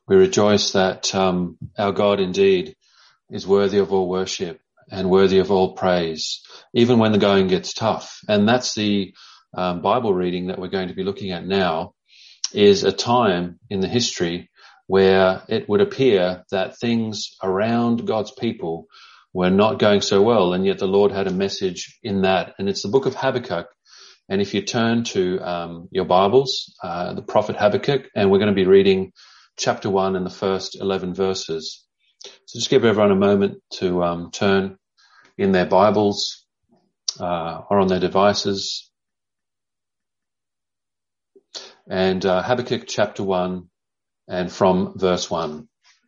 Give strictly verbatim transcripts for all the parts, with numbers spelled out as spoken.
We rejoice that um, our God indeed is worthy of all worship and worthy of all praise, even when the going gets tough. And that's the um, Bible reading that we're going to be looking at now, is a time in the history where it would appear that things around God's people were not going so well, and yet the Lord had a message in that. And it's the book of Habakkuk. And if you turn to um, your Bibles, uh, the prophet Habakkuk, and we're going to be reading chapter one and the first eleven verses. So just give everyone a moment to um, turn in their Bibles uh, or on their devices. And uh, Habakkuk chapter one and from verse one.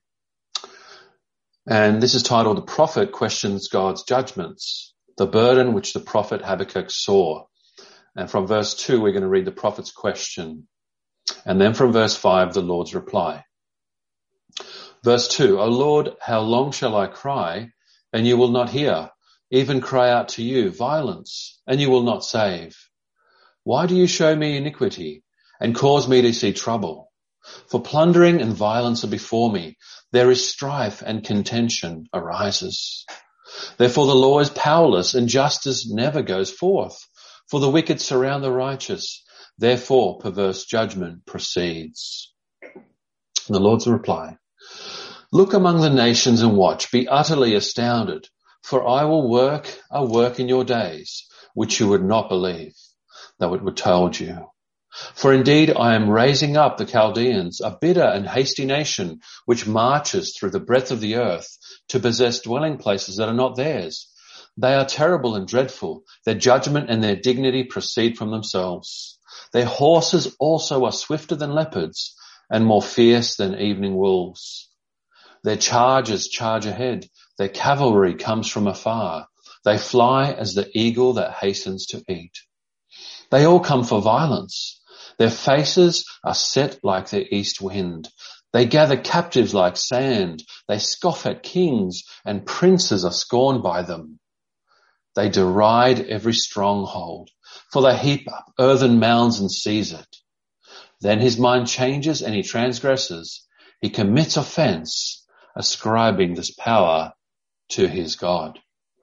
And this is titled, The Prophet Questions God's Judgments, the burden which the prophet Habakkuk saw. And from verse two, we're going to read the prophet's question. And then from verse five, the Lord's reply. Verse two, O Lord, how long shall I cry, and you will not hear? Even cry out to you, violence, and you will not save. Why do you show me iniquity, and cause me to see trouble? For plundering and violence are before me. There is strife and contention arises. Therefore the law is powerless, and justice never goes forth. For the wicked surround the righteous. Therefore perverse judgment proceeds. The Lord's reply. Look among the nations and watch. Be utterly astounded. For I will work a work in your days, which you would not believe, though it were told you. For indeed I am raising up the Chaldeans, a bitter and hasty nation, which marches through the breadth of the earth to possess dwelling places that are not theirs. They are terrible and dreadful. Their judgment and their dignity proceed from themselves. Their horses also are swifter than leopards and more fierce than evening wolves. Their chargers charge ahead. Their cavalry comes from afar. They fly as the eagle that hastens to eat. They all come for violence. Their faces are set like the east wind. They gather captives like sand. They scoff at kings, and princes are scorned by them. They deride every stronghold, for they heap up earthen mounds and seize it. Then his mind changes and he transgresses. He commits offense, ascribing this power to his God.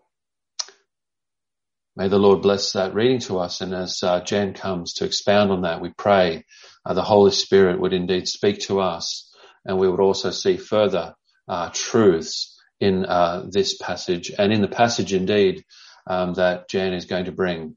May the Lord bless that reading to us. And as uh, Jan comes to expound on that, we pray uh, the Holy Spirit would indeed speak to us, and we would also see further uh, truths in uh, this passage and in the passage indeed Um, that Jan is going to bring.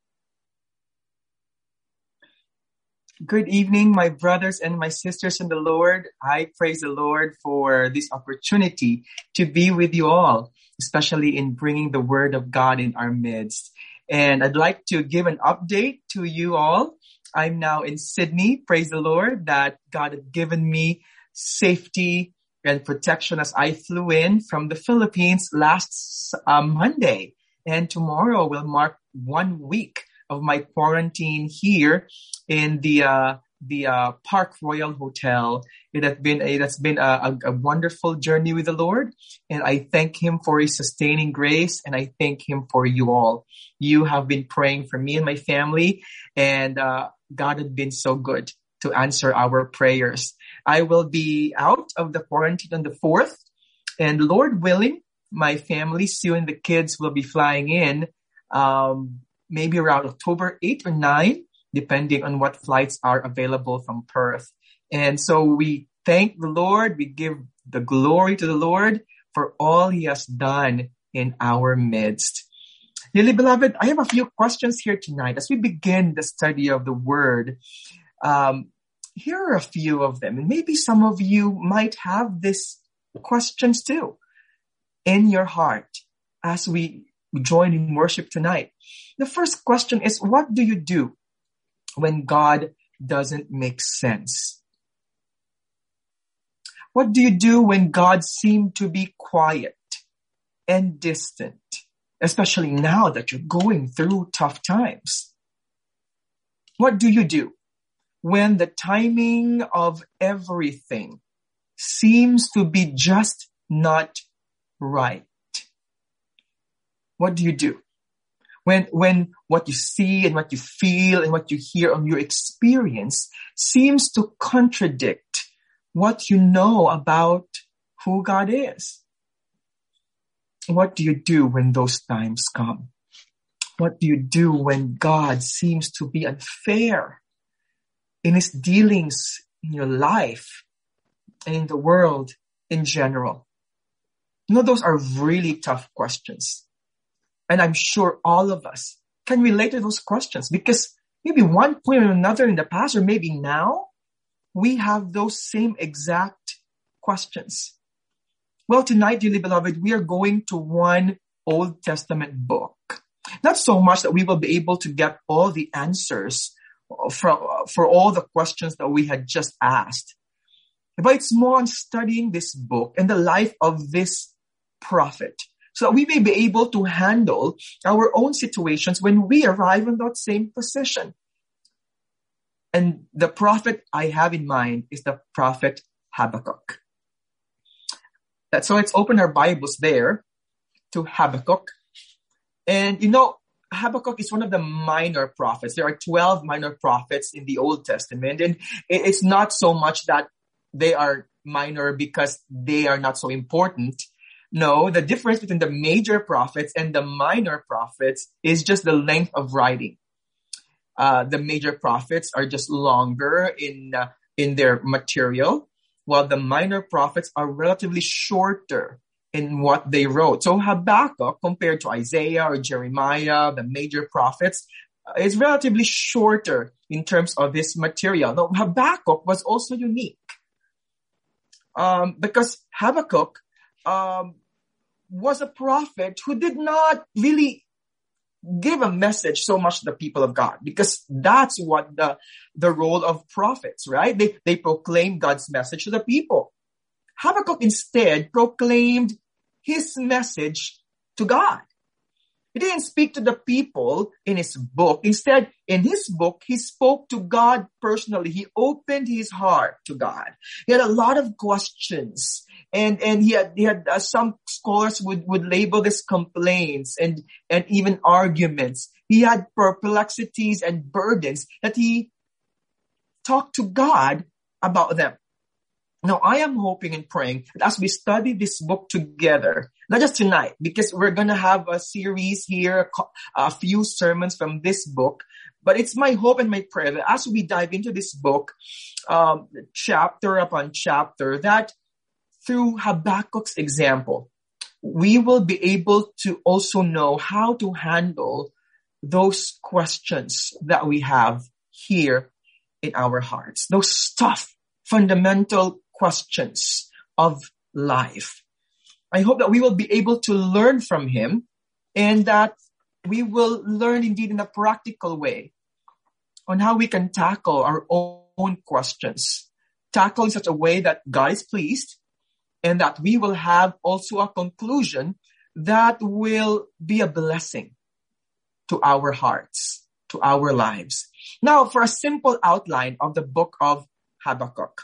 Good evening, my brothers and my sisters in the Lord. I praise the Lord for this opportunity to be with you all, especially in bringing the word of God in our midst. And I'd like to give an update to you all. I'm now in Sydney. Praise the Lord that God had given me safety and protection as I flew in from the Philippines last uh, Monday. And tomorrow will mark one week of my quarantine here in the uh, the uh, Park Royal Hotel. It has been it has been a, a, a wonderful journey with the Lord, and I thank Him for His sustaining grace, and I thank Him for you all. You have been praying for me and my family, and uh, God has been so good to answer our prayers. I will be out of the quarantine on the fourth, and Lord willing, my family, Sue and the kids will be flying in um, maybe around October eighth or ninth, depending on what flights are available from Perth. And so we thank the Lord. We give the glory to the Lord for all He has done in our midst. Dearly beloved, I have a few questions here tonight as we begin the study of the Word. Um, here are a few of them, and maybe some of you might have these questions too in your heart as we join in worship tonight. The first question is, what do you do when God doesn't make sense? What do you do when God seems to be quiet and distant, especially now that you're going through tough times? What do you do when the timing of everything seems to be just not right? What do you do when when what you see and what you feel and what you hear on your experience seems to contradict what you know about who God is. What do you do when those times come? What do you do when God seems to be unfair in his dealings in your life and in the world in general? You know, those are really tough questions. And I'm sure all of us can relate to those questions because maybe one point or another in the past, or maybe now, we have those same exact questions. Well, tonight, dearly beloved, we are going to one Old Testament book. Not so much that we will be able to get all the answers for, for all the questions that we had just asked. But it's more on studying this book and the life of this prophet, so that we may be able to handle our own situations when we arrive in that same position. And the prophet I have in mind is the prophet Habakkuk. So let's open our Bibles there to Habakkuk. And you know, Habakkuk is one of the minor prophets. There are twelve minor prophets in the Old Testament. And it's not so much that they are minor because they are not so important. No, the difference between the major prophets and the minor prophets is just the length of writing. Uh, the major prophets are just longer in uh, in their material, while the minor prophets are relatively shorter in what they wrote. So Habakkuk, compared to Isaiah or Jeremiah, the major prophets, uh, is relatively shorter in terms of his material. Now, Habakkuk was also unique um, because Habakkuk um, was a prophet who did not really give a message so much to the people of God, because that's what the, the role of prophets, right? They, they proclaim God's message to the people. Habakkuk instead proclaimed his message to God. He didn't speak to the people in his book. Instead, in his book, he spoke to God personally. He opened his heart to God. He had a lot of questions. And, and he had, he had, uh, some scholars would, would label this complaints and, and even arguments. He had perplexities and burdens that he talked to God about them. Now, I am hoping and praying that as we study this book together, not just tonight, because we're going to have a series here, a few sermons from this book, but it's my hope and my prayer that as we dive into this book, um, chapter upon chapter, that through Habakkuk's example, we will be able to also know how to handle those questions that we have here in our hearts, those tough, fundamental questions of life. I hope that we will be able to learn from him, and that we will learn indeed in a practical way on how we can tackle our own questions, tackle in such a way that God is pleased, and that we will have also a conclusion that will be a blessing to our hearts, to our lives. Now, for a simple outline of the book of Habakkuk,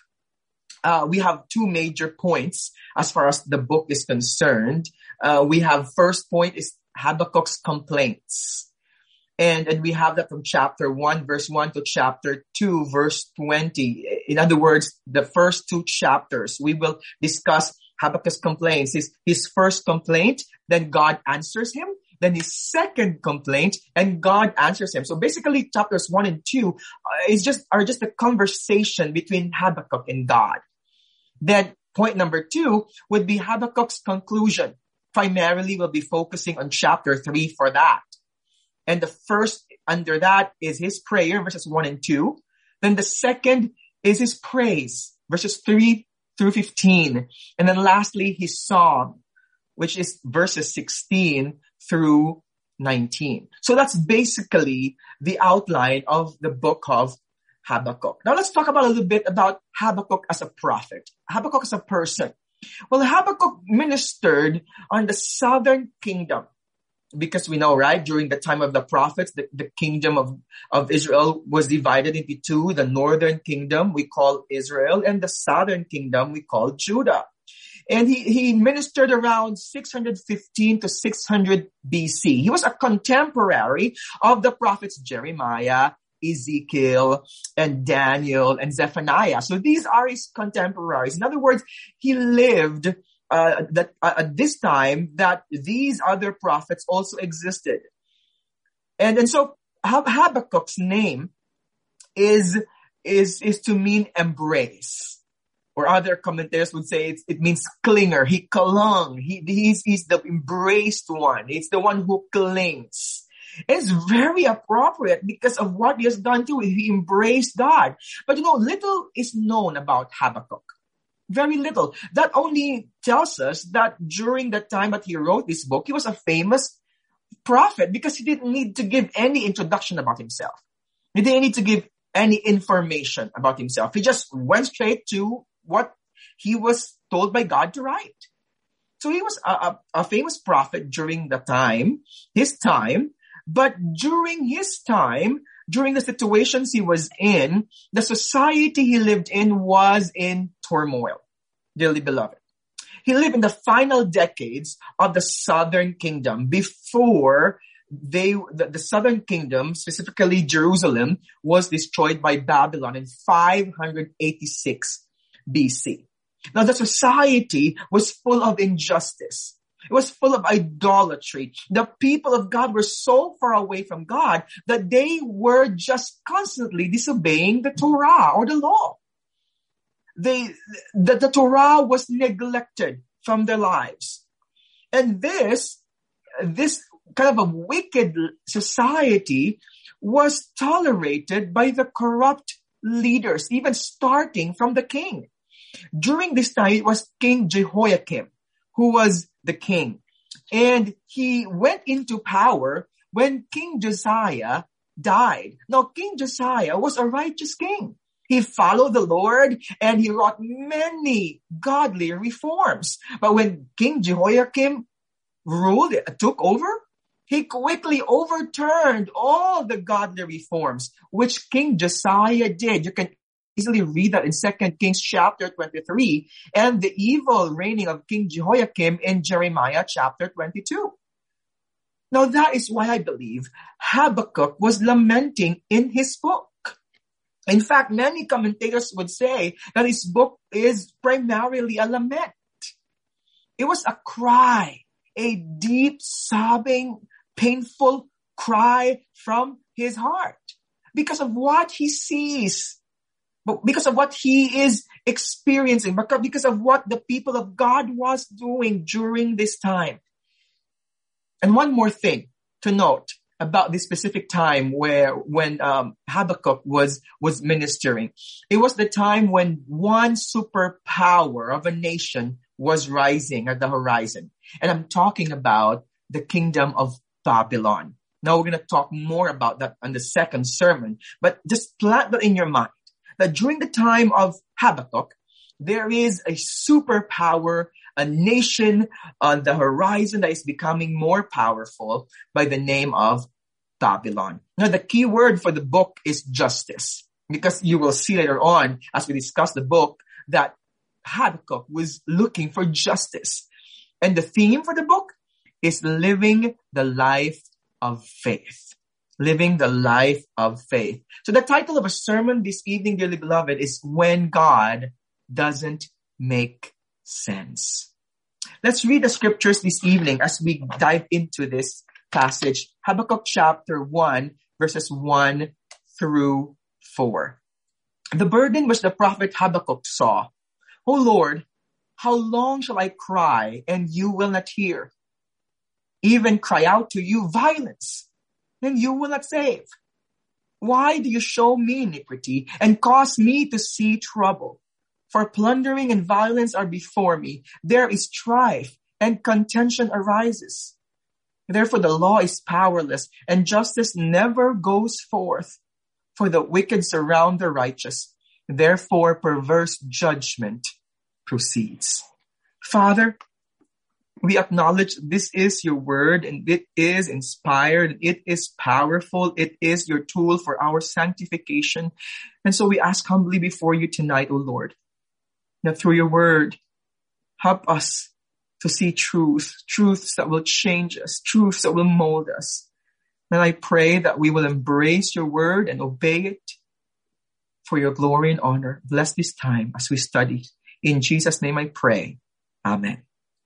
uh, we have two major points as far as the book is concerned. Uh, we have first point is Habakkuk's complaints. And, and we have that from chapter one, verse one to chapter two, verse twenty. In other words, the first two chapters, we will discuss Habakkuk's complaints. His, his first complaint, then God answers him. Then his second complaint, and God answers him. So basically, chapters one and two uh, is just are just a conversation between Habakkuk and God. Then point number two would be Habakkuk's conclusion. Primarily, we'll be focusing on chapter three for that. And the first under that is his prayer, verses one and two. Then the second is his praise, verses three through fifteen. And then lastly, his song, which is verses sixteen through nineteen. So that's basically the outline of the book of Habakkuk. Now let's talk about a little bit about Habakkuk as a prophet, Habakkuk as a person. Well, Habakkuk ministered on the southern kingdom, because we know, right, during the time of the prophets, the, the kingdom of, of Israel was divided into two. The northern kingdom we call Israel, and the southern kingdom we call Judah. And he, he ministered around six fifteen to six hundred B C. He was a contemporary of the prophets Jeremiah, Ezekiel and Daniel and Zephaniah. So these are his contemporaries. In other words, he lived uh, that uh, at this time that these other prophets also existed. And, and so Habakkuk's name is, is, is to mean embrace. Or other commentators would say it, it means clinger. He clung. He, he's, he's the embraced one. It's the one who clings. It's very appropriate because of what he has done too. He embraced God. But you know, little is known about Habakkuk. Very little. That only tells us that during the time that he wrote this book, he was a famous prophet because he didn't need to give any introduction about himself. He didn't need to give any information about himself. He just went straight to what he was told by God to write. So he was a, a, a famous prophet during the time, his time, but during his time, during the situations he was in, the society he lived in was in turmoil, dearly beloved. He lived in the final decades of the southern kingdom before they, the, the southern kingdom, specifically Jerusalem, was destroyed by Babylon in five eighty-six B C. Now the society was full of injustice. It was full of idolatry. The people of God were so far away from God that they were just constantly disobeying the Torah or the law. They, the, the Torah was neglected from their lives. And this, this kind of a wicked society was tolerated by the corrupt leaders, even starting from the king. During this time, it was King Jehoiakim who was the king. And he went into power when King Josiah died. Now, King Josiah was a righteous king. He followed the Lord and he wrought many godly reforms. But when King Jehoiakim ruled, took over, he quickly overturned all the godly reforms which King Josiah did. You can easily read that in Second Kings chapter twenty-three and the evil reigning of King Jehoiakim in Jeremiah chapter twenty-two. Now that is why I believe Habakkuk was lamenting in his book. In fact, many commentators would say that his book is primarily a lament. It was a cry, a deep, sobbing, painful cry from his heart because of what he sees, but because of what he is experiencing, because of what the people of God was doing during this time. And one more thing to note about this specific time where when um, Habakkuk was was ministering. It was the time when one superpower of a nation was rising at the horizon. And I'm talking about the kingdom of Babylon. Now we're going to talk more about that on the second sermon, but just plant that in your mind that during the time of Habakkuk, there is a superpower, a nation on the horizon that is becoming more powerful by the name of Babylon. Now, the key word for the book is justice, because you will see later on as we discuss the book that Habakkuk was looking for justice. And the theme for the book is living the life of faith. Living the life of faith. So the title of a sermon this evening, dearly beloved, is When God Doesn't Make Sense. Let's read the scriptures this evening as we dive into this passage. Habakkuk chapter one, verses one through four. The burden which the prophet Habakkuk saw. O Lord, how long shall I cry and you will not hear? Even cry out to you violence, and you will not save. Why do you show me iniquity and cause me to see trouble? For plundering and violence are before me. There is strife and contention arises. Therefore the law is powerless and justice never goes forth. For the wicked surround the righteous. Therefore perverse judgment proceeds. Father, we acknowledge this is your word and it is inspired. It is powerful. It is your tool for our sanctification. And so we ask humbly before you tonight, O Lord, that through your word, help us to see truth, truths that will change us, truths that will mold us. And I pray that we will embrace your word and obey it for your glory and honor. Bless this time as we study. In Jesus' name I pray. Amen.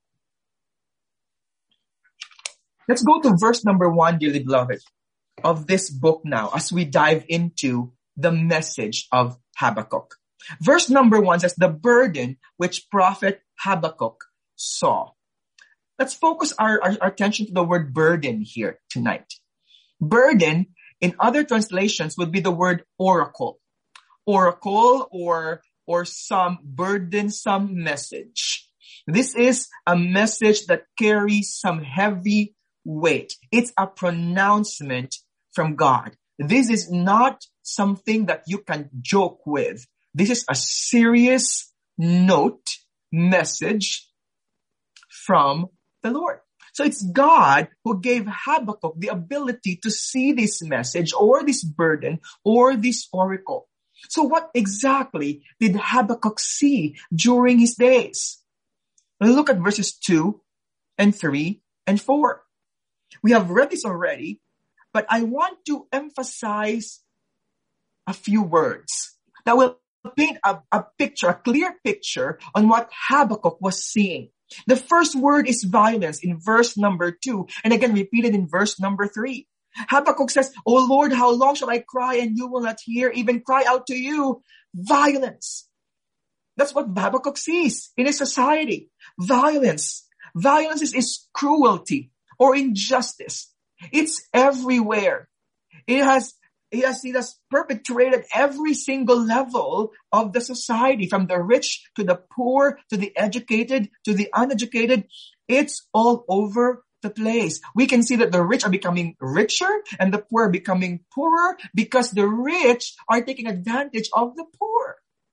Let's go to verse number one, dearly beloved, of this book now as we dive into the message of Habakkuk. Verse number one says, the burden which prophet Habakkuk saw. Let's focus our, our, our attention to the word burden here tonight. Burden in other translations would be the word oracle. Oracle or, or some burdensome message. This is a message that carries some heavy weight. It's a pronouncement from God. This is not something that you can joke with. This is a serious note, message from the Lord. So it's God who gave Habakkuk the ability to see this message or this burden or this oracle. So what exactly did Habakkuk see during his days? Look at verses two and three and four. We have read this already, but I want to emphasize a few words that will paint a, a picture, a clear picture on what Habakkuk was seeing. The first word is violence in verse number two, and again repeated in verse number three. Habakkuk says, "O Lord, how long shall I cry and you will not hear, even cry out to you?" Violence. That's what Habakkuk sees in his society. Violence. Violence is, is cruelty or injustice. It's everywhere. It has It has, it has perpetrated every single level of the society, from the rich to the poor, to the educated, to the uneducated. It's all over the place. We can see that the rich are becoming richer and the poor are becoming poorer because the rich are taking advantage of the poor.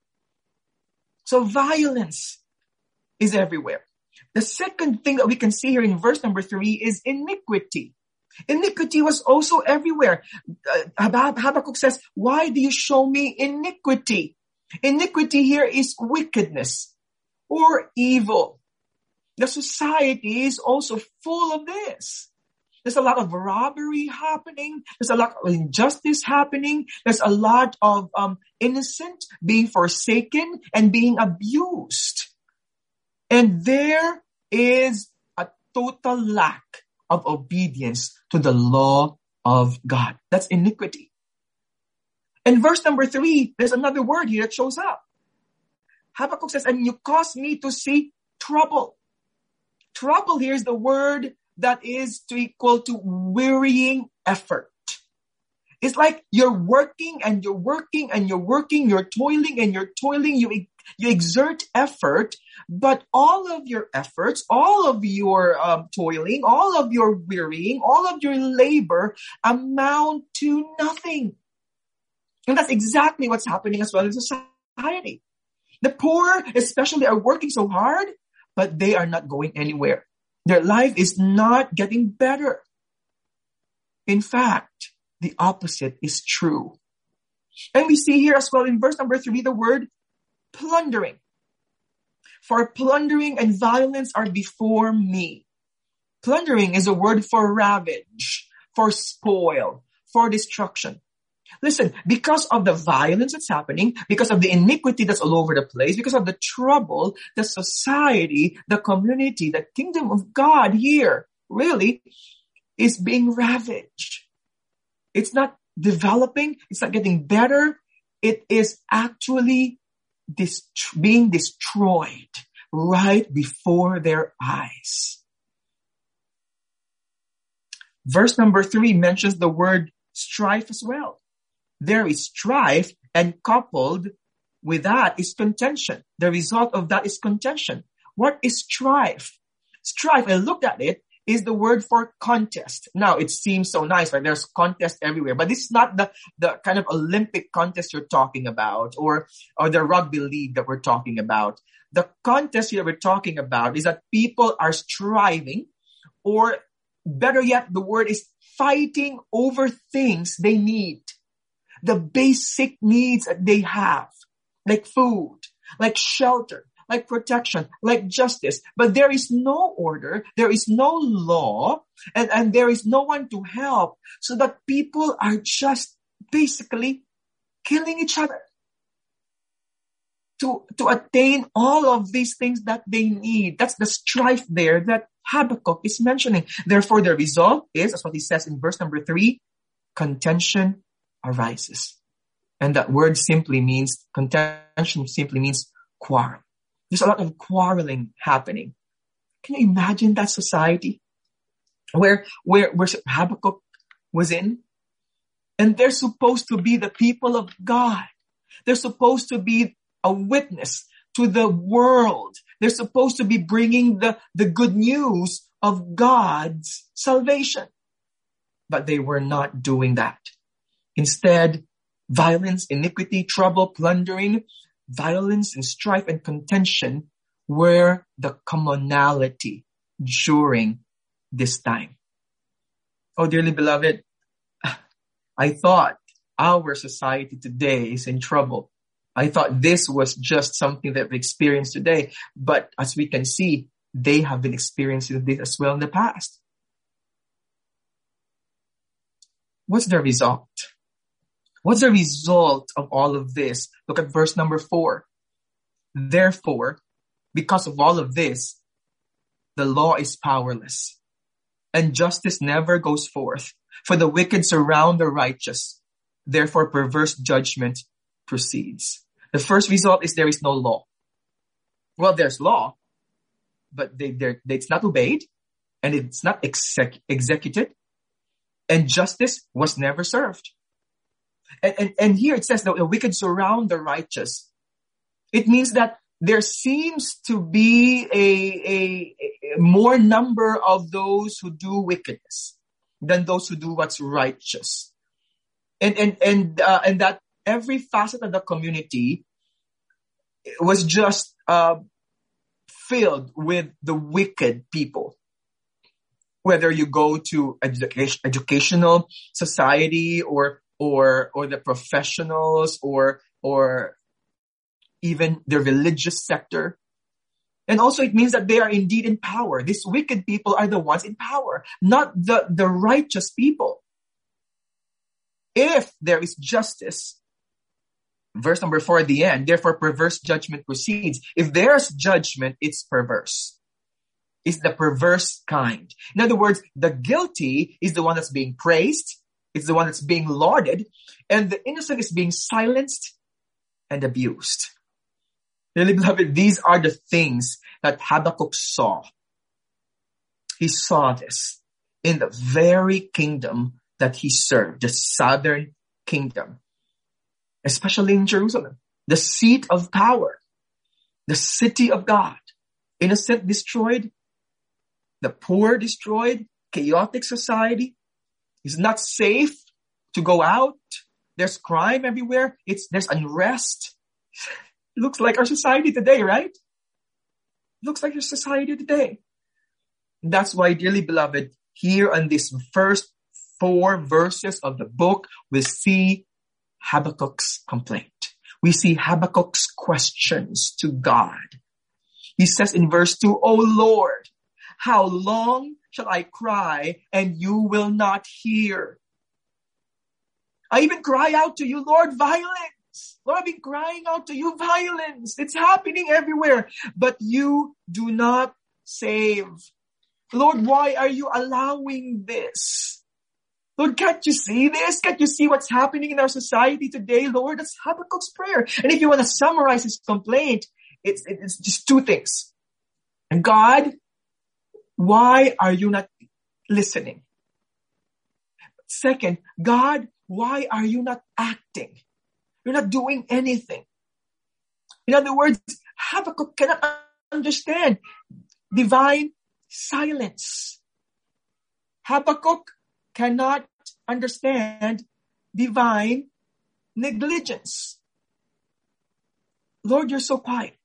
So violence is everywhere. The second thing that we can see here in verse number three is iniquity. Iniquity was also everywhere. Uh, Habakkuk says, "Why do you show me iniquity?" Iniquity here is wickedness or evil. The society is also full of this. There's a lot of robbery happening. There's a lot of injustice happening. There's a lot of um, innocent being forsaken and being abused. And there is a total lack of obedience to the law of God. That's iniquity. In verse number three, there's another word here that shows up. Habakkuk says, "And you cause me to see trouble." Trouble here is the word that is to equal to wearying effort. It's like you're working and you're working and you're working, you're toiling and you're toiling, you You exert effort, but all of your efforts, all of your um, toiling, all of your wearying, all of your labor amount to nothing. And that's exactly what's happening as well in society. The poor especially are working so hard, but they are not going anywhere. Their life is not getting better. In fact, the opposite is true. And we see here as well in verse number three, the word plundering. "For plundering and violence are before me." Plundering is a word for ravage, for spoil, for destruction. Listen, because of the violence that's happening, because of the iniquity that's all over the place, because of the trouble, the society, the community, the kingdom of God here really is being ravaged. It's not developing. It's not getting better. It is actually Dest- being destroyed right before their eyes. Verse number three mentions the word strife as well. There is strife, and coupled with that is contention. The result of that is contention. What is strife? Strife, I looked at it, is the word for contest. Now, it seems so nice, right? There's contest everywhere, but this is not the, the kind of Olympic contest you're talking about, or, or the rugby league that we're talking about. The contest here we're talking about is that people are striving, or better yet, the word is fighting over things they need. The basic needs that they have, like food, like shelter, like protection, like justice. But there is no order, there is no law, and, and there is no one to help, so that people are just basically killing each other to, to attain all of these things that they need. That's the strife there that Habakkuk is mentioning. Therefore, the result is, as what he says in verse number three, contention arises. And that word simply means, contention simply means quarrel. There's a lot of quarreling happening. Can you imagine that society where, where, where Habakkuk was in? And they're supposed to be the people of God. They're supposed to be a witness to the world. They're supposed to be bringing the, the good news of God's salvation. But they were not doing that. Instead, violence, iniquity, trouble, plundering, violence and strife and contention were the commonality during this time. Oh, dearly beloved, I thought our society today is in trouble. I thought this was just something that we experienced today. But as we can see, they have been experiencing this as well in the past. What's the result? What's the result of all of this? Look at verse number four. Therefore, because of all of this, the law is powerless, and justice never goes forth. For the wicked surround the righteous. Therefore, perverse judgment proceeds. The first result is there is no law. Well, there's law, but they, it's not obeyed, and it's not exec, executed, and justice was never served. And, and, and here it says that the wicked surround the righteous. It means that there seems to be a, a, a more number of those who do wickedness than those who do what's righteous. And, and, and, uh, and that every facet of the community was just, uh, filled with the wicked people. Whether you go to education, educational society or or or the professionals or or even the religious sector. And also it means that they are indeed in power. These wicked people are the ones in power, not the, the righteous people. If there is justice, verse number four at the end, therefore perverse judgment proceeds. If there's judgment, it's perverse. It's the perverse kind. In other words, the guilty is the one that's being praised. It's the one that's being lauded, and the innocent is being silenced and abused. Really, beloved, these are the things that Habakkuk saw. He saw this in the very kingdom that he served, the southern kingdom, especially in Jerusalem, the seat of power, the city of God. Innocent destroyed, the poor destroyed, chaotic society. It's not safe to go out. There's crime everywhere. It's, there's unrest. It looks like our society today, right? It looks like our society today. That's why, dearly beloved, here on these first four verses of the book, we see Habakkuk's complaint. We see Habakkuk's questions to God. He says in verse two, "O Lord, how long shall I cry and you will not hear? I even cry out to you, Lord, violence. Lord, I've been crying out to you, violence. It's happening everywhere, but you do not save. Lord, why are you allowing this? Lord, can't you see this? Can't you see what's happening in our society today, Lord?" That's Habakkuk's prayer. And if you want to summarize his complaint, it's, it's just two things. God, why are you not listening? Second, God, why are you not acting? You're not doing anything. In other words, Habakkuk cannot understand divine silence. Habakkuk cannot understand divine negligence. Lord, you're so quiet.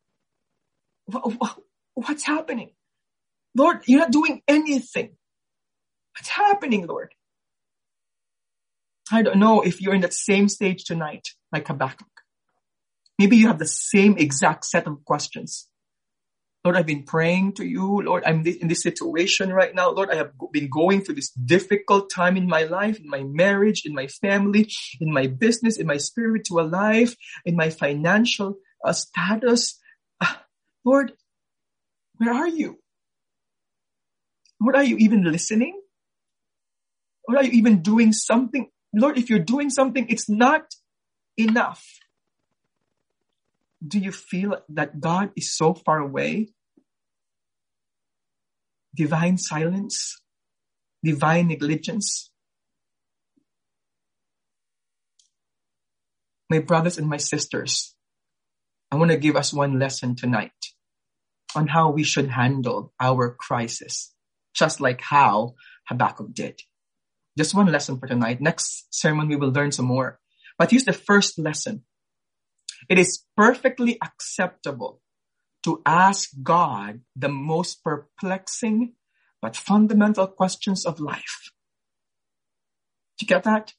What's happening? Lord, you're not doing anything. What's happening, Lord? I don't know if you're in that same stage tonight, like Habakkuk. Maybe you have the same exact set of questions. Lord, I've been praying to you. Lord, I'm in this situation right now. Lord, I have been going through this difficult time in my life, in my marriage, in my family, in my business, in my spiritual life, in my financial uh, status. Uh, Lord, where are you? Lord, are you even listening? Lord, are you even doing something? Lord, if you're doing something, it's not enough. Do you feel that God is so far away? Divine silence, divine negligence. My brothers and my sisters, I want to give us one lesson tonight on how we should handle our crisis, just like how Habakkuk did. Just one lesson for tonight. Next sermon, we will learn some more. But here's the first lesson. It is perfectly acceptable to ask God the most perplexing but fundamental questions of life. Did you get that?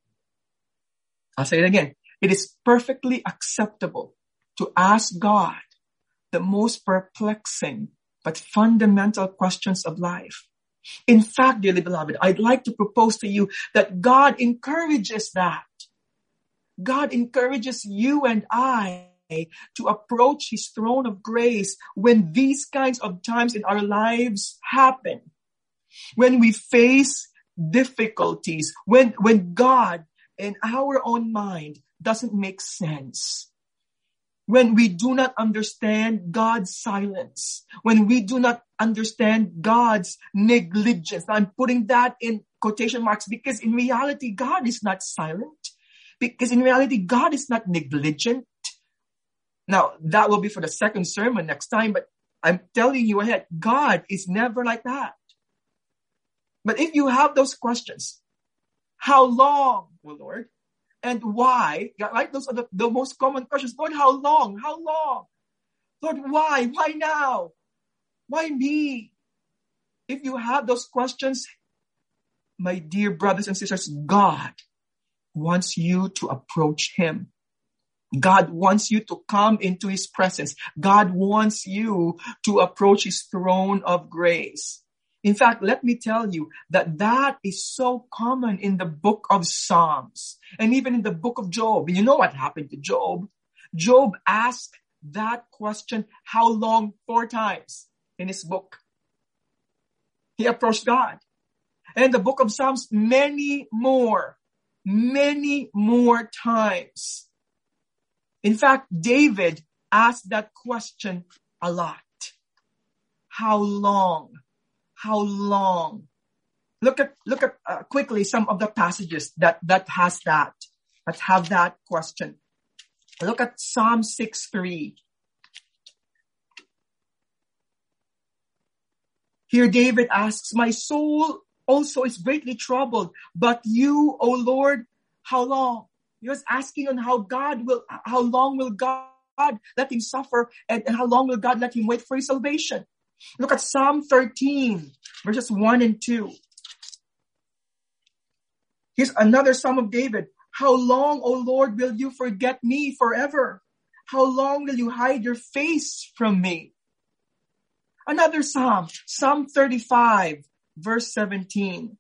I'll say it again. It is perfectly acceptable to ask God the most perplexing but fundamental questions of life. In fact, dearly beloved, I'd like to propose to you that God encourages that. God encourages you and I to approach His throne of grace when these kinds of times in our lives happen. When we face difficulties, when, when God in our own mind doesn't make sense. When we do not understand God's silence. When we do not understand God's negligence. Now, I'm putting that in quotation marks because in reality, God is not silent. Because in reality, God is not negligent. Now, that will be for the second sermon next time, but I'm telling you ahead, God is never like that. But if you have those questions, how long, oh Lord, and why, right? Those are the, the most common questions. Lord, how long? How long? Lord, why? Why now? Why me? If you have those questions, my dear brothers and sisters, God wants you to approach Him. God wants you to come into His presence. God wants you to approach His throne of grace. In fact, let me tell you that that is so common in the book of Psalms and even in the book of Job. And you know what happened to Job? Job asked that question, how long? Four times in his book. He approached God. And in the book of Psalms, many more, many more times. In fact, David asked that question a lot. How long? How long? Look at, look at uh, quickly some of the passages that, that has that, that have that question. Look at Psalm six three. Here David asks, my soul also is greatly troubled, but you, O Lord, how long? He was asking on how God will, how long will God let him suffer and, and how long will God let him wait for his salvation? Look at Psalm thirteen, verses one and two. Here's another Psalm of David. How long, O Lord, will you forget me forever? How long will you hide your face from me? Another Psalm, Psalm thirty-five, verse seventeen.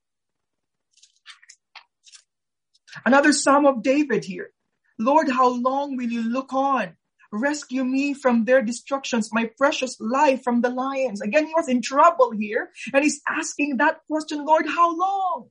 Another Psalm of David here. Lord, how long will you look on? Rescue me from their destructions, my precious life from the lions. Again, he was in trouble here, and he's asking that question, Lord, how long?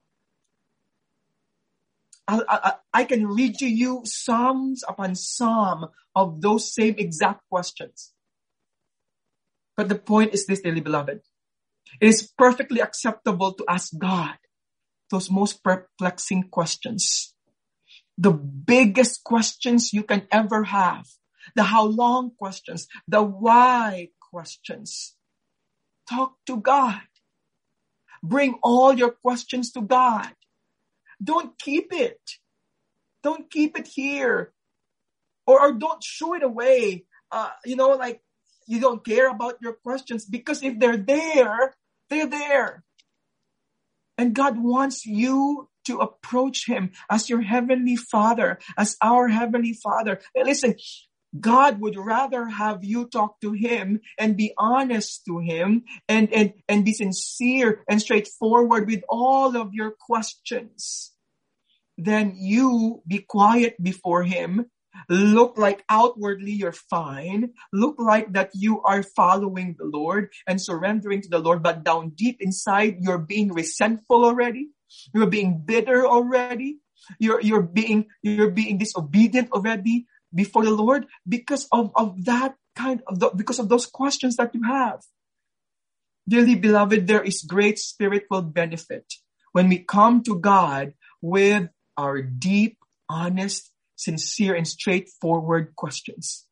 I, I, I can read to you psalms upon psalm of those same exact questions. But the point is this, dearly beloved. It is perfectly acceptable to ask God those most perplexing questions. The biggest questions you can ever have. The how long questions. The why questions. Talk to God. Bring all your questions to God. Don't keep it. Don't keep it here. Or, or don't shoo it away. Uh, you know, like you don't care about your questions because if they're there, they're there. And God wants you to approach Him as your Heavenly Father, as our Heavenly Father. And listen, God would rather have you talk to him and be honest to him and, and, and be sincere and straightforward with all of your questions than you be quiet before him, look like outwardly you're fine, look like that you are following the Lord and surrendering to the Lord, but down deep inside you're being resentful already, you're being bitter already, you're you're being you're being disobedient already before the Lord because of, of that kind of the, because of those questions that you have. Dearly beloved, there is great spiritual benefit when we come to God with our deep, honest, sincere, and straightforward questions.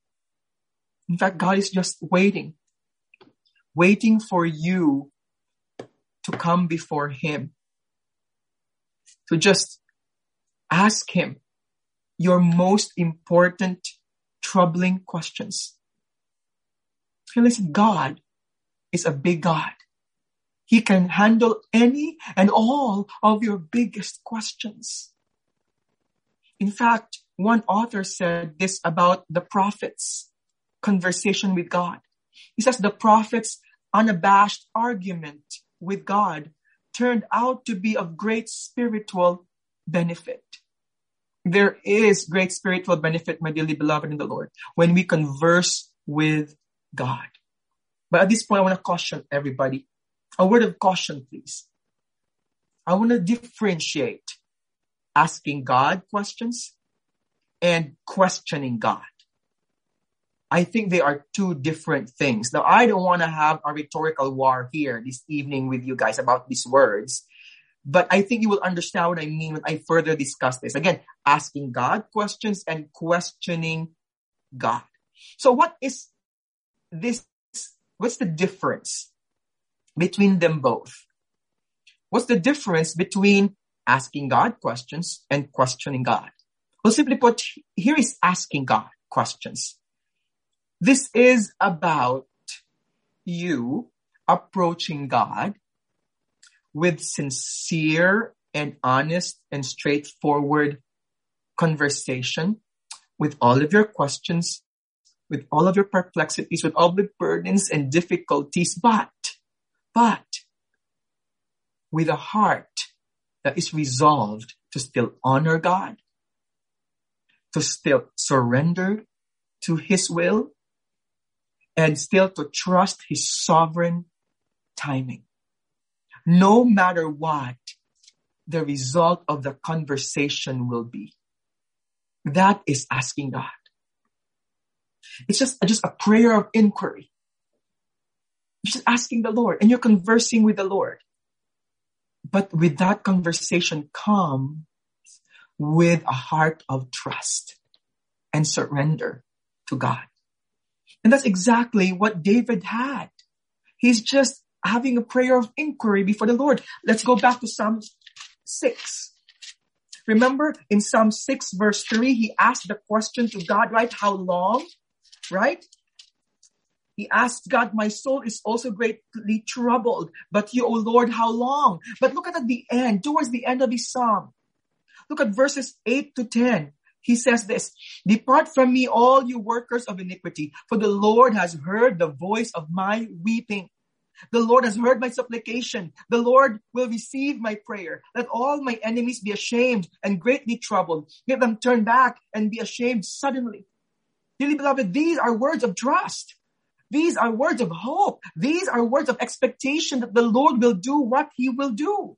In fact, God is just waiting, waiting for you to come before him, to just ask him your most important, troubling questions. Hey, listen, God is a big God. He can handle any and all of your biggest questions. In fact, one author said this about the prophet's conversation with God. He says the prophet's unabashed argument with God turned out to be of great spiritual benefit. There is great spiritual benefit, my dearly beloved in the Lord, when we converse with God. But at this point, I want to caution everybody. A word of caution, please. I want to differentiate asking God questions and questioning God. I think they are two different things. Now, I don't want to have a rhetorical war here this evening with you guys about these words, but I think you will understand what I mean when I further discuss this. Again, asking God questions and questioning God. So what is this? What's the difference between them both? What's the difference between asking God questions and questioning God? Well, simply put, here is asking God questions. This is about you approaching God with sincere and honest and straightforward conversation with all of your questions, with all of your perplexities, with all the burdens and difficulties, but, but with a heart that is resolved to still honor God, to still surrender to his will, and still to trust his sovereign timing. No matter what the result of the conversation will be. That is asking God. It's just, just a prayer of inquiry. You're just asking the Lord and you're conversing with the Lord. But with that conversation comes with a heart of trust and surrender to God. And that's exactly what David had. He's just having a prayer of inquiry before the Lord. Let's go back to Psalm six. Remember in Psalm six verse three, he asked the question to God, right? How long? Right? He asked God, my soul is also greatly troubled. But you, O Lord, how long? But look at, at the end, towards the end of his psalm. Look at verses eight to ten. He says this, depart from me, all you workers of iniquity, for the Lord has heard the voice of my weeping. The Lord has heard my supplication. The Lord will receive my prayer. Let all my enemies be ashamed and greatly troubled. Let them turn back and be ashamed suddenly. Dearly beloved, these are words of trust. These are words of hope. These are words of expectation that the Lord will do what he will do.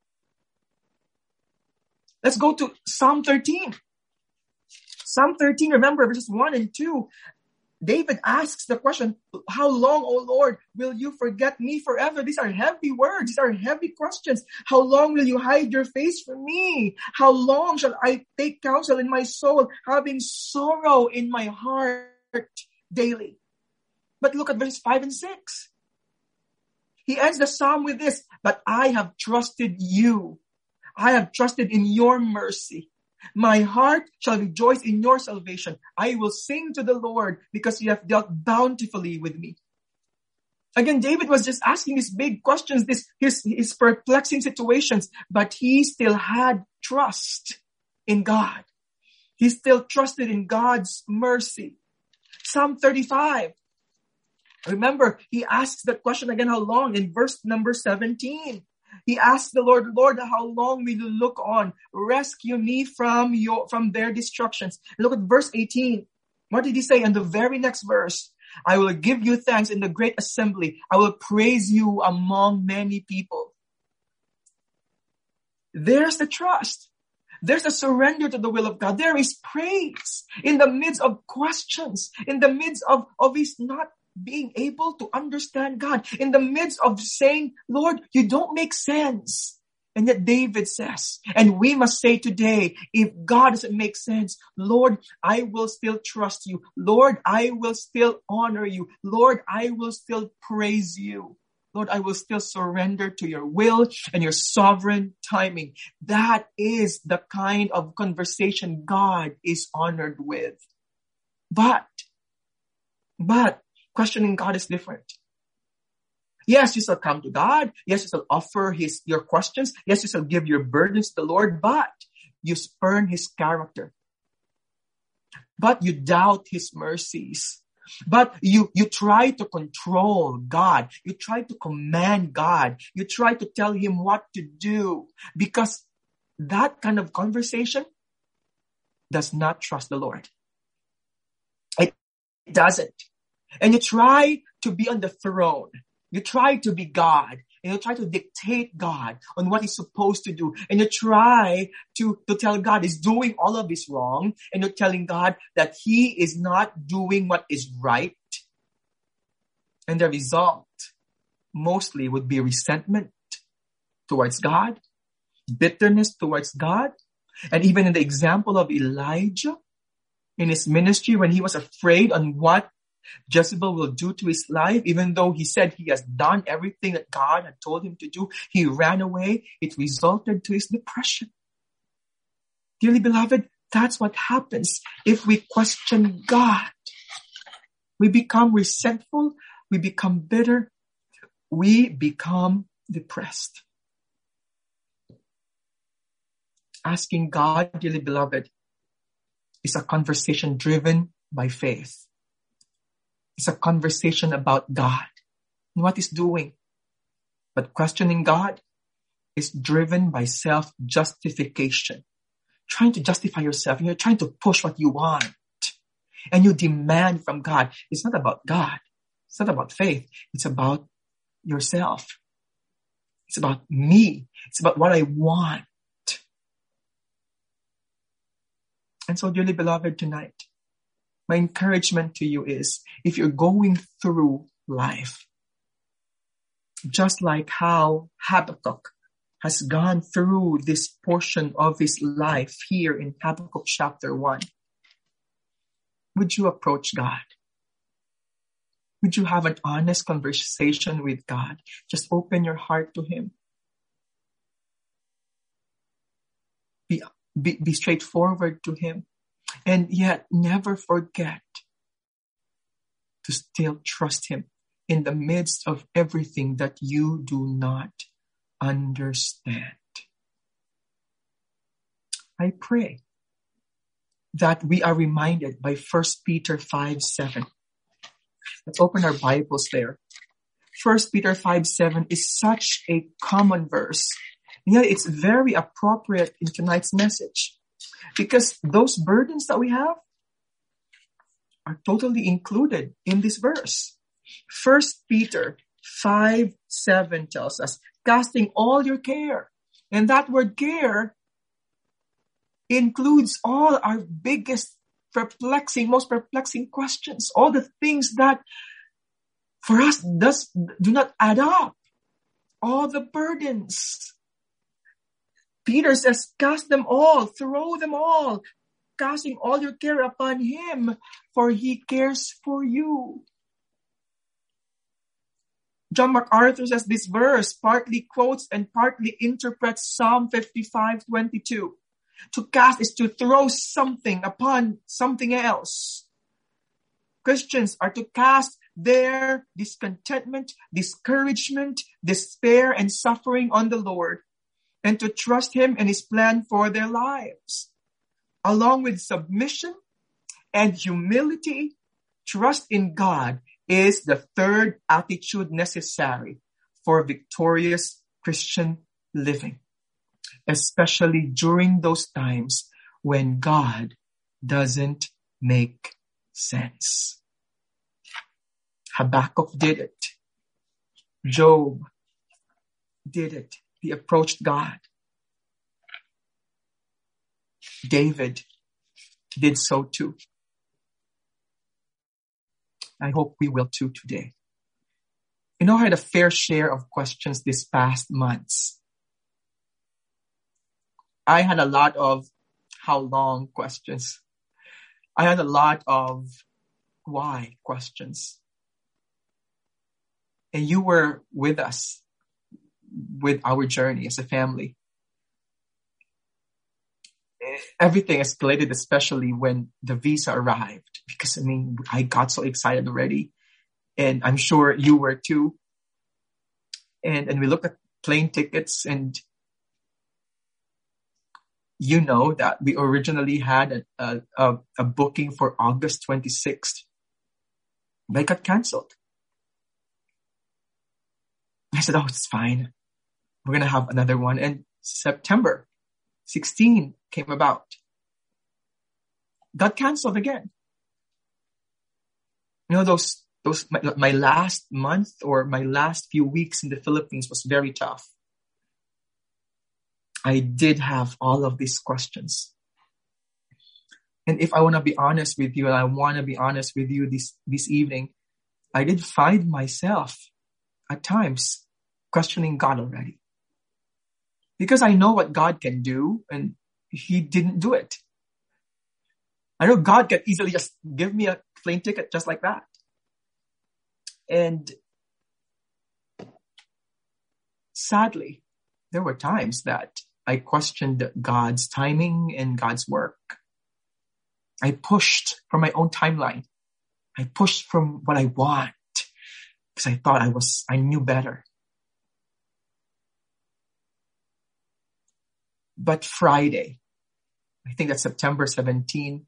Let's go to Psalm thirteen. Psalm thirteen, remember verses one and two. David asks the question, how long, O Lord, will you forget me forever? These are heavy words. These are heavy questions. How long will you hide your face from me? How long shall I take counsel in my soul, having sorrow in my heart daily? But look at verses five and six. He ends the psalm with this, but I have trusted you. I have trusted in your mercy. My heart shall rejoice in your salvation. I will sing to the Lord because you have dealt bountifully with me. Again, David was just asking these big questions, this his, his perplexing situations, but he still had trust in God. He still trusted in God's mercy. Psalm thirty-five. Remember, he asks that question again, how long? In verse number seventeen. He asks the Lord, Lord, how long will you look on? Rescue me from your from their destructions. Look at verse eighteen. What did he say in the very next verse? I will give you thanks in the great assembly. I will praise you among many people. There's the trust. There's a surrender to the will of God. There is praise in the midst of questions, in the midst of, of his not being able to understand God, in the midst of saying, Lord, you don't make sense. And yet David says, and we must say today, if God doesn't make sense, Lord, I will still trust you. Lord, I will still honor you. Lord, I will still praise you. Lord, I will still surrender to your will and your sovereign timing. That is the kind of conversation God is honored with. But, but, questioning God is different. Yes, you shall come to God. Yes, you shall offer his your questions. Yes, you shall give your burdens to the Lord, but you spurn his character. But you doubt his mercies. But you, you try to control God. You try to command God. You try to tell him what to do. Because that kind of conversation does not trust the Lord. It doesn't. And you try to be on the throne. You try to be God. And you try to dictate God on what he's supposed to do. And you try to, to tell God he's doing all of this wrong. And you're telling God that he is not doing what is right. And the result mostly would be resentment towards God, bitterness towards God. And even in the example of Elijah in his ministry, when he was afraid on what Jezebel will do to his life, even though he said he has done everything that God had told him to do, he ran away. It resulted to his depression. Dearly beloved, that's what happens if we question God. We become resentful. We become bitter. We become depressed. Asking God, dearly beloved, is a conversation driven by faith. It's a conversation about God and what he's doing. But questioning God is driven by self-justification. Trying to justify yourself, and you're trying to push what you want. And you demand from God. It's not about God. It's not about faith. It's about yourself. It's about me. It's about what I want. And so, dearly beloved, tonight, my encouragement to you is, if you're going through life, just like how Habakkuk has gone through this portion of his life here in Habakkuk chapter one, would you approach God? Would you have an honest conversation with God? Just open your heart to him. Be, be, be straightforward to him. And yet never forget to still trust him in the midst of everything that you do not understand. I pray that we are reminded by First Peter five seven. Let's open our Bibles there. First Peter five seven is such a common verse. And yet it's very appropriate in tonight's message. Because those burdens that we have are totally included in this verse. First Peter five seven tells us, casting all your care. And that word care includes all our biggest perplexing, most perplexing questions. All the things that for us does, do not add up. All the burdens. Peter says, cast them all, throw them all, casting all your care upon him, for he cares for you. John MacArthur says this verse partly quotes and partly interprets Psalm fifty-five twenty-two. To cast is to throw something upon something else. Christians are to cast their discontentment, discouragement, despair, and suffering on the Lord, and to trust him and his plan for their lives. along with submission and humility, trust in God is the third attitude necessary for victorious Christian living, especially during those times when God doesn't make sense. Habakkuk did it. Job did it. He approached God. David did so too. I hope we will too today. You know, I had a fair share of questions this past months. I had a lot of how long questions. I had a lot of why questions. And you were with us with our journey as a family. Everything escalated, especially when the visa arrived, because I mean, I got so excited already, and I'm sure you were too. And and we looked at plane tickets, and you know that we originally had a a, a booking for August twenty-sixth. They got canceled. I said, "Oh, it's fine. We're gonna have another one." And September sixteenth came about. Got canceled again. You know, those, those, my, my last month or my last few weeks in the Philippines was very tough. I did have all of these questions. And if I want to be honest with you, and I want to be honest with you this, this evening, I did find myself at times questioning God already. Because I know what God can do, and He didn't do it. I know God can easily just give me a plane ticket just like that. And sadly, there were times that I questioned God's timing and God's work. I pushed from my own timeline. I pushed from what I want because I thought I was, I knew better. But Friday, I think that's September seventeenth,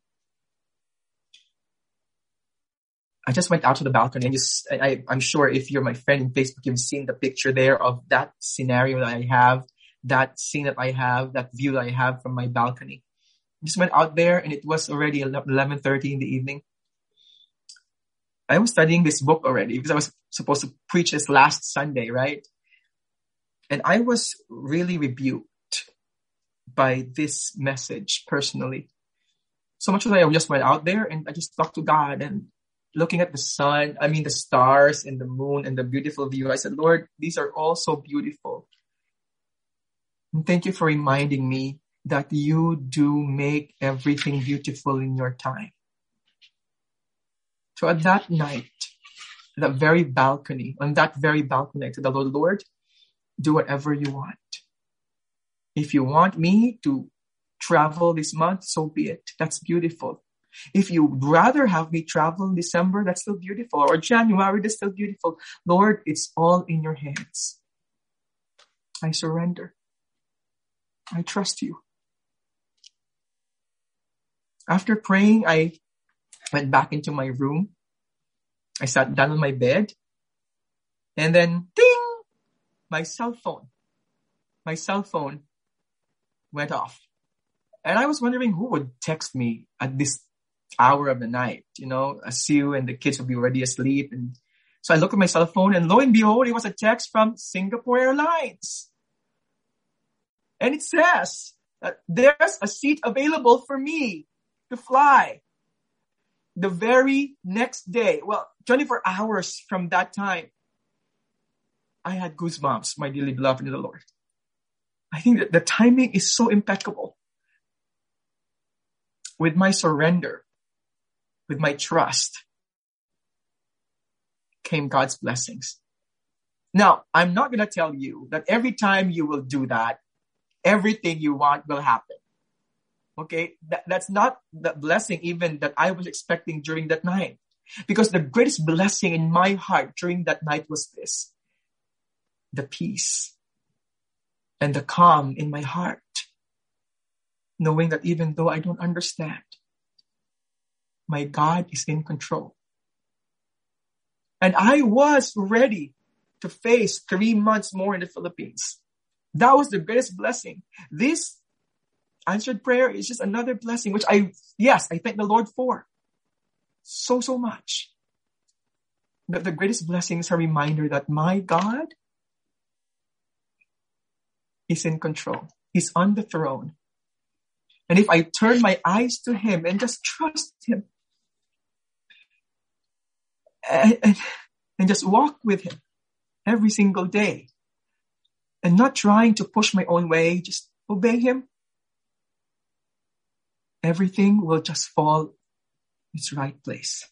I just went out to the balcony and just, I, I'm sure if you're my friend in Facebook, you've seen the picture there of that scenario that I have, that scene that I have, that view that I have from my balcony. I just went out there and it was already eleven thirty in the evening. I was studying this book already because I was supposed to preach this last Sunday, right? And I was really rebuked by this message personally. So much that I just went out there and I just talked to God, and looking at the sun, I mean the stars and the moon and the beautiful view, I said, Lord, these are all so beautiful. And thank you for reminding me that you do make everything beautiful in your time. So at that night, that very balcony, on that very balcony, I said, Lord, Lord, do whatever you want. If you want me to travel this month, so be it. That's beautiful. If you'd rather have me travel in December, that's still beautiful. Or January, that's still beautiful. Lord, it's all in your hands. I surrender. I trust you. After praying, I went back into my room. I sat down on my bed. And then, ding! My cell phone. My cell phone went off. And I was wondering who would text me at this hour of the night, you know, as you and the kids would be already asleep. And so I looked at my cell phone, and lo and behold, it was a text from Singapore Airlines. And it says, uh, there's a seat available for me to fly the very next day. Well, twenty-four hours from that time, I had goosebumps, my dearly beloved in the Lord. I think that the timing is so impeccable. With my surrender, with my trust, came God's blessings. Now, I'm not going to tell you that every time you will do that, everything you want will happen. Okay? That, that's not the blessing even that I was expecting during that night. Because the greatest blessing in my heart during that night was this: the peace and the calm in my heart. knowing that even though I don't understand, my God is in control. And I was ready to face three months more in the Philippines. That was the greatest blessing. This answered prayer is just another blessing, which I, yes, I thank the Lord for so, so much. But the greatest blessing is a reminder that my God is in control. He's on the throne. And if I turn my eyes to Him and just trust Him and, and, and just walk with Him every single day and not trying to push my own way, just obey Him, everything will just fall in its right place.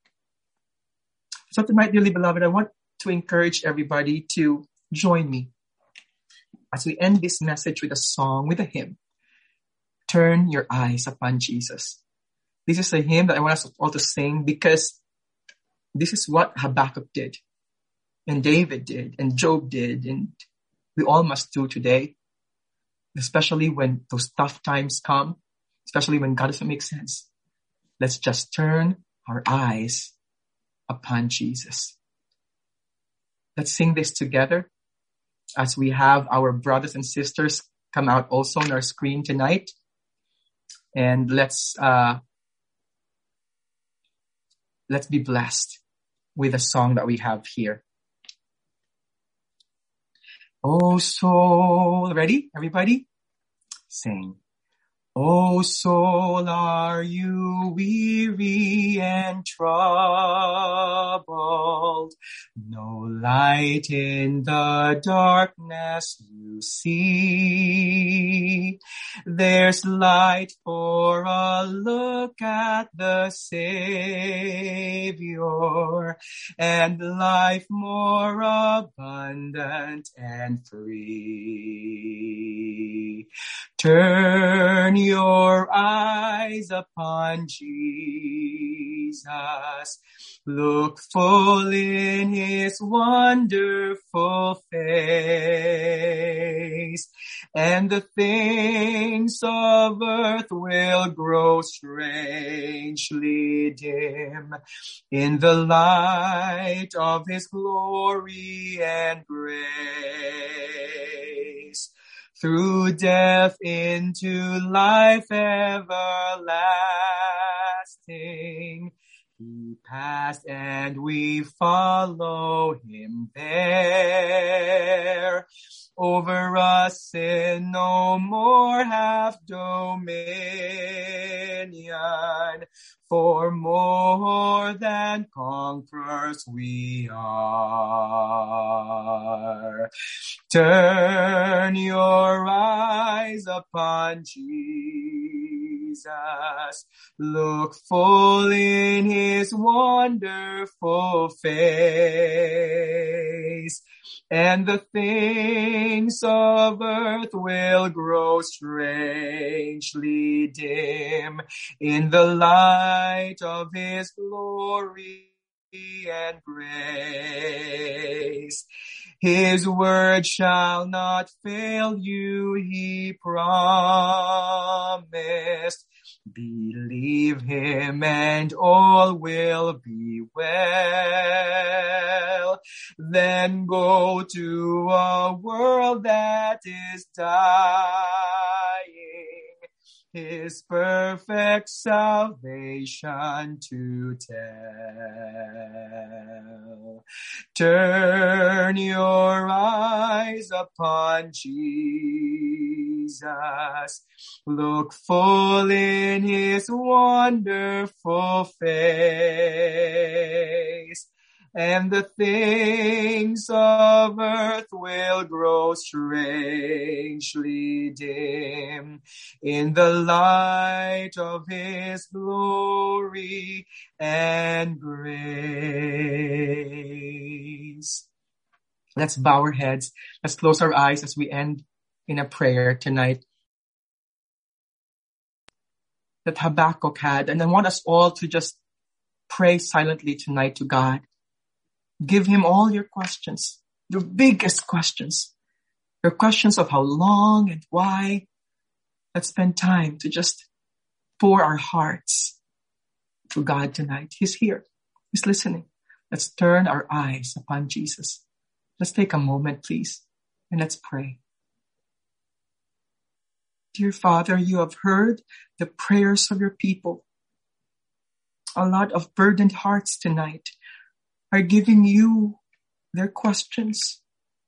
So tonight, dearly beloved, I want to encourage everybody to join me as we end this message with a song, with a hymn. Turn your eyes upon Jesus. This is a hymn that I want us all to sing because this is what Habakkuk did, and David did, and Job did, and we all must do today, especially when those tough times come, especially when God doesn't make sense. Let's just turn our eyes upon Jesus. Let's sing this together as we have our brothers and sisters come out also on our screen tonight. And let's uh, let's be blessed with a song that we have here. Oh soul, ready, everybody? Sing. Oh soul, are you weary and troubled? No light in the darkness you see. There's light for a look at the Savior, and life more abundant and free. Turn your eyes upon Jesus. Look full in His wonderful face, and the things of earth will grow strangely dim in the light of His glory and grace. Through death into life everlasting, He passed and we follow Him there. Over us sin no more hath dominion, for more than conquerors we are. Turn your eyes upon Jesus. Look full in His wonderful face, and the things of earth will grow strangely dim in the light of His glory and grace. His word shall not fail you, He promised. Believe Him and all will be well. Then go to a world that is dying, His perfect salvation to tell. Turn your eyes upon Jesus. Look full in His wonderful face, and the things of earth will grow strangely dim in the light of His glory and grace. Let's bow our heads. Let's close our eyes as we end in a prayer tonight that Habakkuk had. And I want us all to just pray silently tonight to God. Give Him all your questions, your biggest questions, your questions of how long and why, Let's spend time to just pour our hearts to God tonight. He's here. He's listening. Let's turn our eyes upon Jesus. Let's take a moment, please, and let's pray. Dear Father, you have heard the prayers of your people. A lot of burdened hearts tonight are giving you their questions.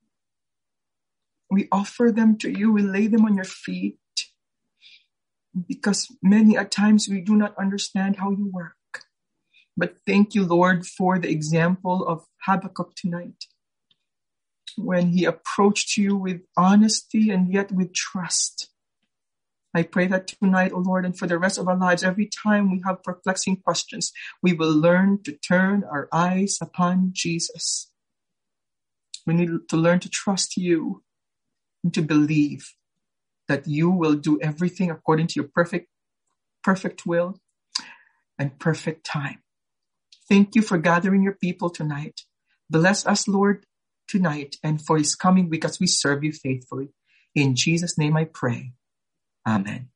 We offer them to you. We lay them on your feet because many a times we do not understand how you work. But thank you, Lord, for the example of Habakkuk tonight, when he approached you with honesty and yet with trust. I pray that tonight, O Lord, and for the rest of our lives, every time we have perplexing questions, we will learn to turn our eyes upon Jesus. We need to learn to trust you and to believe that you will do everything according to your perfect, perfect will and perfect time. Thank you for gathering your people tonight. Bless us, Lord, tonight and for his coming week as we serve you faithfully. In Jesus' name I pray. Amen.